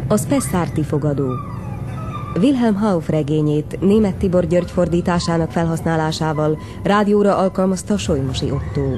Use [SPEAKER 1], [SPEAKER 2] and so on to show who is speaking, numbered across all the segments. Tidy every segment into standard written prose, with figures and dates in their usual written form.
[SPEAKER 1] A Spessarti fogadó. Wilhelm Hauff regényét Németh Tibor György fordításának felhasználásával rádióra alkalmazta Solymosi Ottó.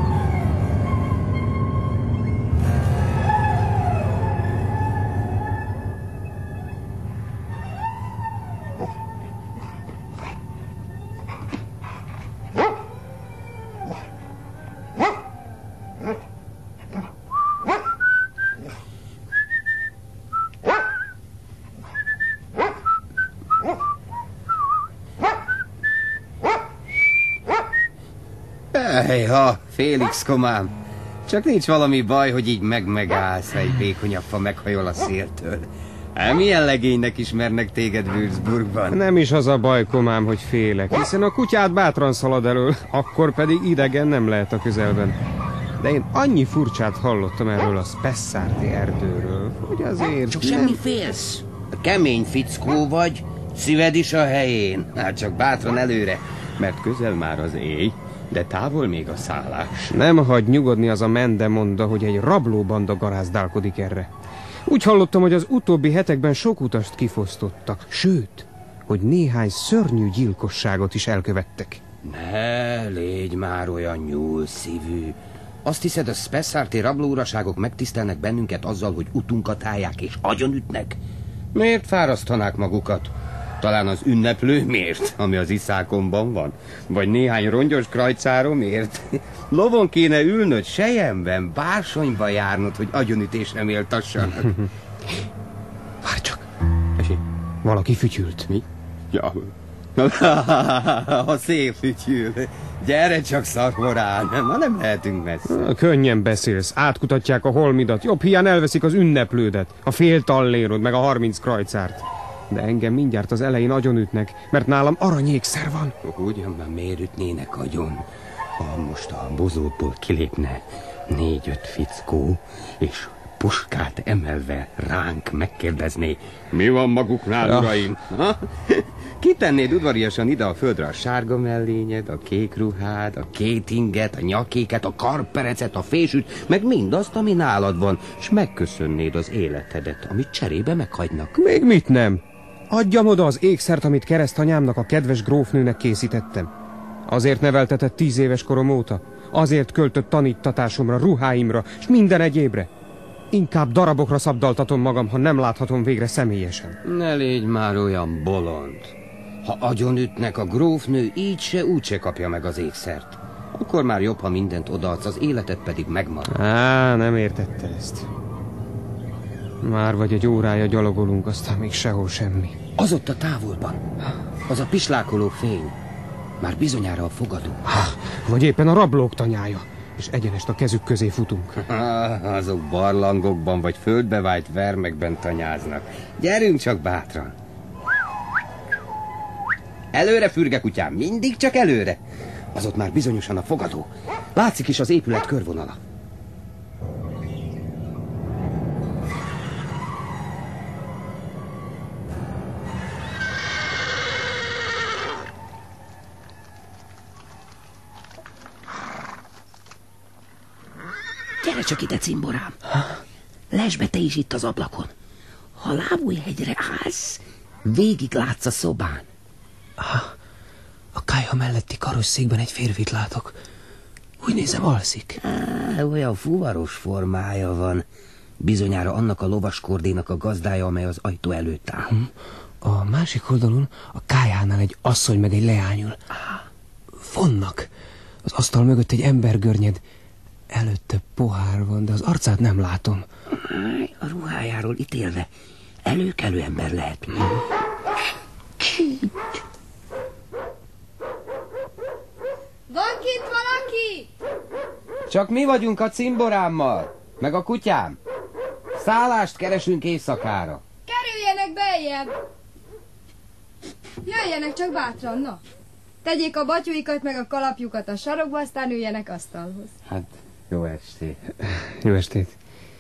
[SPEAKER 2] Ejha, Félix komám. Csak nincs valami baj, hogy így megállsz, egy békonyabb fa meghajol a széltől. Milyen legénynek ismernek téged Würzburgban?
[SPEAKER 3] Nem is az a baj, komám, hogy félek, hiszen a kutyát bátran szalad elől, akkor pedig idegen nem lehet a közelben. De én annyi furcsát hallottam erről a Spessarti erdőről, hogy azért...
[SPEAKER 2] Csak semmi félsz. Kemény fickó vagy, szíved is a helyén. Hát csak bátran előre, mert közel már az éj. De távol még a szállás.
[SPEAKER 3] Nem hagy nyugodni az a Mendemonda, hogy egy rablóbanda garázdálkodik erre. Úgy hallottam, hogy az utóbbi hetekben sok utast kifosztottak. Sőt, hogy néhány szörnyű gyilkosságot is elkövettek.
[SPEAKER 2] Ne légy már olyan nyúlszívű. Azt hiszed, a Spessarti rablóuraságok megtisztelnek bennünket azzal, hogy utunkat állják és agyonütnek? Miért fárasztanák magukat? Talán az ünneplő miért, ami az iszákomban van? Vagy néhány rongyos krajcáromért? Lovon kéne ülnöd, selyemben, bársonyba járnod, hogy agyonütésre méltassanak.
[SPEAKER 3] Várj csak! Valaki fütyült.
[SPEAKER 2] Mi? Ja. A szép fütyül. Gyere csak, szarmorán, ma nem lehetünk messze.
[SPEAKER 3] Könnyen beszélsz, átkutatják a holmidat, jobb hiány elveszik az ünneplődet, a fél tallérod, meg a 30 krajcárt. De engem mindjárt az elején agyonütnek, mert nálam aranyékszer van.
[SPEAKER 2] Ugyan már miért ütnének agyon? Ha most a bozótból kilépne 4-5 fickó, és puskát emelve ránk megkérdezné, mi van maguknál, uraim? Kitennéd udvariasan ide a földre a sárga mellényed, a kék ruhád, a 2 inget, a nyakéket, a karperecet, a fésűt, meg mindazt, ami nálad van, és megköszönnéd az életedet, amit cserébe meghagynak.
[SPEAKER 3] Még mit nem? Adjam oda az ékszert, amit keresztanyámnak, a kedves grófnőnek készítettem. Azért neveltetett 10 éves korom óta. Azért költött tanítatásomra, ruháimra, és minden egyébre. Inkább darabokra szabdaltatom magam, ha nem láthatom végre személyesen.
[SPEAKER 2] Ne légy már olyan bolond. Ha agyonütnek, a grófnő így se úgy se kapja meg az ékszert. Akkor már jobb, ha mindent odaadsz, az életed pedig megmarad.
[SPEAKER 3] Nem értette ezt. Már vagy egy órája gyalogolunk, aztán még sehol semmi.
[SPEAKER 2] Az ott a távolban. Az a pislákoló fény. Már bizonyára a fogadó.
[SPEAKER 3] Vagy éppen a rablók tanyája. És egyenest a kezük közé futunk.
[SPEAKER 2] Azok barlangokban vagy földbe vájt vermekben tanyáznak. Gyerünk csak bátran. Előre, fürge kutyám, mindig csak előre. Az ott már bizonyosan a fogadó. Látszik is az épület körvonala. Gyere csak ide, cimborám. Lesd be te is itt az ablakon. Ha Lábújhegyre állsz, végig látsz a szobán.
[SPEAKER 4] A kályha melletti karosszékben egy férfit látok. Úgy nézem, alszik.
[SPEAKER 2] Olyan fuvaros formája van. Bizonyára annak a lovaskordénak a gazdája, amely az ajtó előtt áll.
[SPEAKER 4] A másik oldalon a kályhánál egy asszony meg egy leány ül. Vonnak. Az asztal mögött egy embergörnyed. Előtte pohár van, de az arcát nem látom.
[SPEAKER 2] A ruhájáról ítélve előkelő ember lehet.
[SPEAKER 5] Van kint valaki?
[SPEAKER 2] Csak mi vagyunk a cimborámmal, meg a kutyám. Szállást keresünk éjszakára.
[SPEAKER 5] Kerüljenek beljebb! Jöjjenek csak bátran, na! Tegyék a batyuikat meg a kalapjukat a sarokba, aztán üljenek asztalhoz.
[SPEAKER 2] Hát, jó estét.
[SPEAKER 3] Jó estét.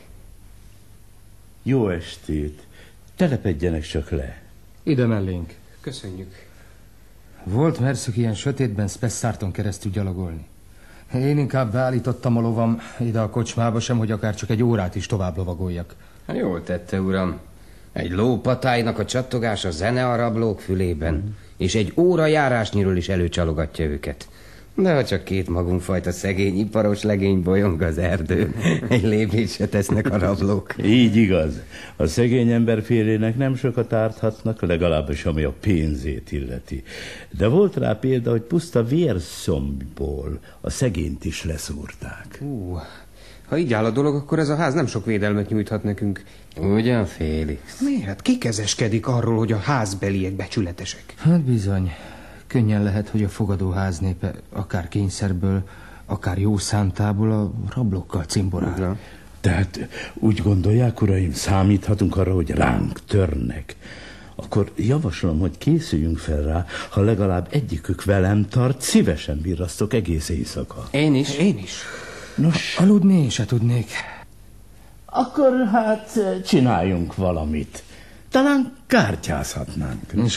[SPEAKER 6] Jó estét. Telepedjenek csak le.
[SPEAKER 7] Ide mellénk.
[SPEAKER 3] Köszönjük.
[SPEAKER 7] Volt merszük ilyen sötétben Spessarton keresztül gyalogolni? Én inkább beállítottam a lovam ide a kocsmába sem, hogy akár csak egy órát is tovább lovagoljak.
[SPEAKER 2] Jól tette, uram. Egy lópatájnak a csattogása zene a rablók fülében, és egy óra járásnyiról is előcsalogatja őket. De ha csak két magunkfajta szegény iparos legény bolyong az erdőn, egy lépést se tesznek a rablók.
[SPEAKER 6] Így igaz. A szegény ember félének nem sokat árthatnak, legalábbis ami a pénzét illeti. De volt rá példa, hogy puszta vérszombból a szegényt is leszúrták.
[SPEAKER 3] Ha így áll a dolog, akkor ez a ház nem sok védelmet nyújthat nekünk.
[SPEAKER 2] Ugyan, Félix?
[SPEAKER 3] Miért? Ki kezeskedik arról, hogy a házbeliek becsületesek?
[SPEAKER 7] Hát bizony. Könnyen lehet, hogy a fogadóház népe akár kényszerből, akár jó szántából a rablókkal cimborál.
[SPEAKER 6] Tehát úgy gondolják, uraim, számíthatunk arra, hogy ránk törnek. Akkor javaslom, hogy készüljünk fel rá, ha legalább egyikük velem tart, szívesen virrasztok egész éjszaka.
[SPEAKER 2] Én is.
[SPEAKER 3] Én is.
[SPEAKER 6] Nos,
[SPEAKER 7] Aludni én se tudnék.
[SPEAKER 6] akkor hát csináljunk valamit. Talán kártyázhatnánk.